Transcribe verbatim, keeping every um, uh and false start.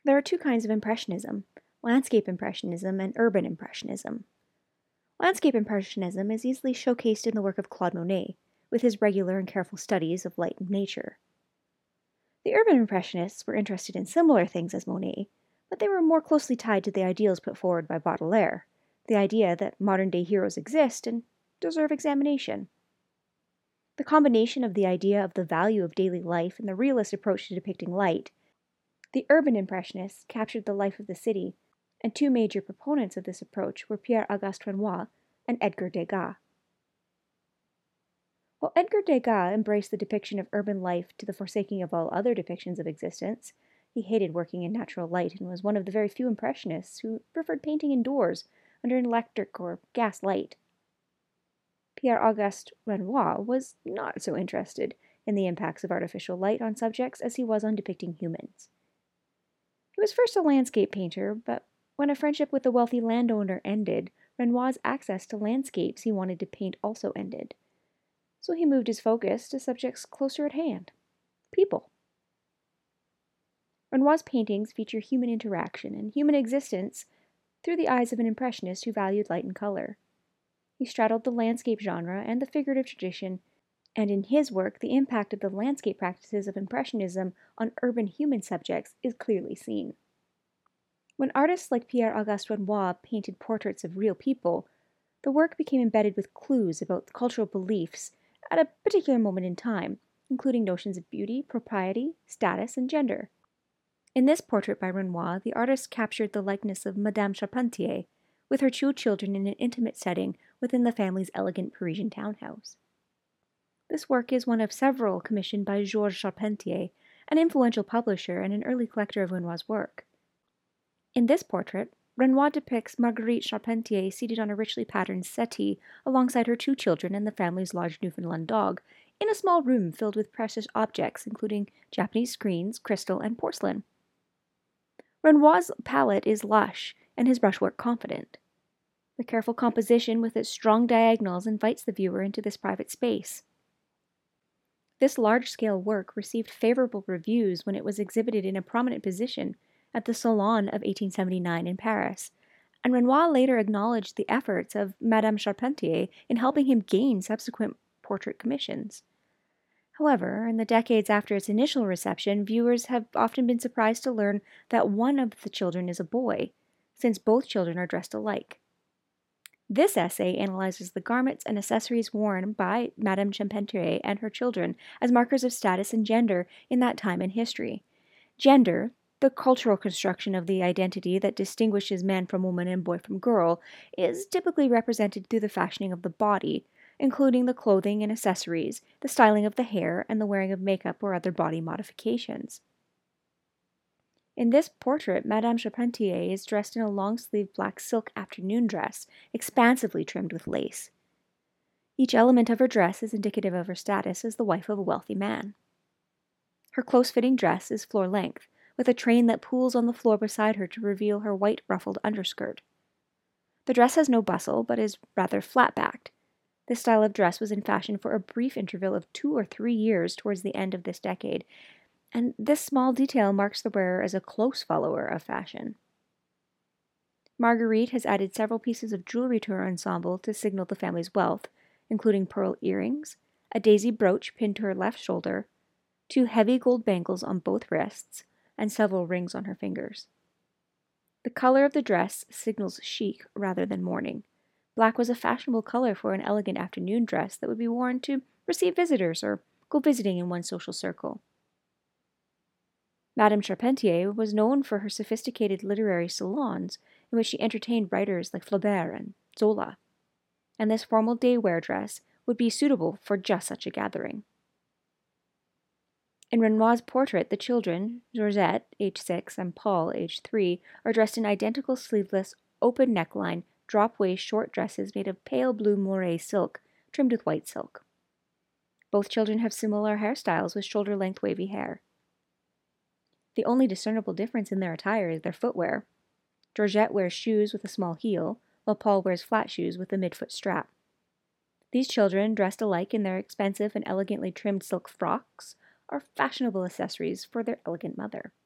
There are two kinds of Impressionism: landscape Impressionism and urban Impressionism. Landscape Impressionism is easily showcased in the work of Claude Monet, with his regular and careful studies of light and nature. The urban Impressionists were interested in similar things as Monet, but they were more closely tied to the ideals put forward by Baudelaire, the idea that modern-day heroes exist and deserve examination. The combination of the idea of the value of daily life and the realist approach to depicting light, the urban Impressionists captured the life of the city, and two major proponents of this approach were Pierre-Auguste Renoir and Edgar Degas. While Edgar Degas embraced the depiction of urban life to the forsaking of all other depictions of existence, he hated working in natural light and was one of the very few Impressionists who preferred painting indoors under an electric or gas light. Pierre-Auguste Renoir was not so interested in the impacts of artificial light on subjects as he was on depicting humans. He was first a landscape painter, but when a friendship with a wealthy landowner ended, Renoir's access to landscapes he wanted to paint also ended. So he moved his focus to subjects closer at hand: people. Renoir's paintings feature human interaction and human existence through the eyes of an Impressionist who valued light and color. He straddled the landscape genre and the figurative tradition, and in his work the impact of the landscape practices of Impressionism on urban human subjects is clearly seen. When artists like Pierre-Auguste Renoir painted portraits of real people, the work became embedded with clues about cultural beliefs at a particular moment in time, including notions of beauty, propriety, status, and gender. In this portrait by Renoir, the artist captured the likeness of Madame Charpentier, with her two children in an intimate setting within the family's elegant Parisian townhouse. This work is one of several commissioned by Georges Charpentier, an influential publisher and an early collector of Renoir's work. In this portrait, Renoir depicts Marguerite Charpentier seated on a richly patterned settee alongside her two children and the family's large Newfoundland dog, in a small room filled with precious objects including Japanese screens, crystal, and porcelain. Renoir's palette is lush and his brushwork confident. The careful composition with its strong diagonals invites the viewer into this private space. This large-scale work received favorable reviews when it was exhibited in a prominent position at the Salon of eighteen seventy-nine in Paris, and Renoir later acknowledged the efforts of Madame Charpentier in helping him gain subsequent portrait commissions. However, in the decades after its initial reception, viewers have often been surprised to learn that one of the children is a boy, since both children are dressed alike. This essay analyzes the garments and accessories worn by Madame Charpentier and her children as markers of status and gender in that time in history. Gender, the cultural construction of the identity that distinguishes man from woman and boy from girl, is typically represented through the fashioning of the body, including the clothing and accessories, the styling of the hair, and the wearing of makeup or other body modifications. In this portrait, Madame Charpentier is dressed in a long-sleeved black silk afternoon dress, expansively trimmed with lace. Each element of her dress is indicative of her status as the wife of a wealthy man. Her close-fitting dress is floor-length, with a train that pools on the floor beside her to reveal her white ruffled underskirt. The dress has no bustle, but is rather flat-backed. This style of dress was in fashion for a brief interval of two or three years towards the end of this decade, and this small detail marks the wearer as a close follower of fashion. Marguerite has added several pieces of jewelry to her ensemble to signal the family's wealth, including pearl earrings, a daisy brooch pinned to her left shoulder, two heavy gold bangles on both wrists, and several rings on her fingers. The color of the dress signals chic rather than mourning. Black was a fashionable color for an elegant afternoon dress that would be worn to receive visitors or go visiting in one's social circle. Madame Charpentier was known for her sophisticated literary salons, in which she entertained writers like Flaubert and Zola, and this formal day-wear dress would be suitable for just such a gathering. In Renoir's portrait, the children, Georgette, age six, and Paul, age three, are dressed in identical sleeveless, open neckline, drop-waist short dresses made of pale blue moire silk, trimmed with white silk. Both children have similar hairstyles with shoulder-length wavy hair. The only discernible difference in their attire is their footwear. Georgette wears shoes with a small heel, while Paul wears flat shoes with a midfoot strap. These children, dressed alike in their expensive and elegantly trimmed silk frocks, are fashionable accessories for their elegant mother.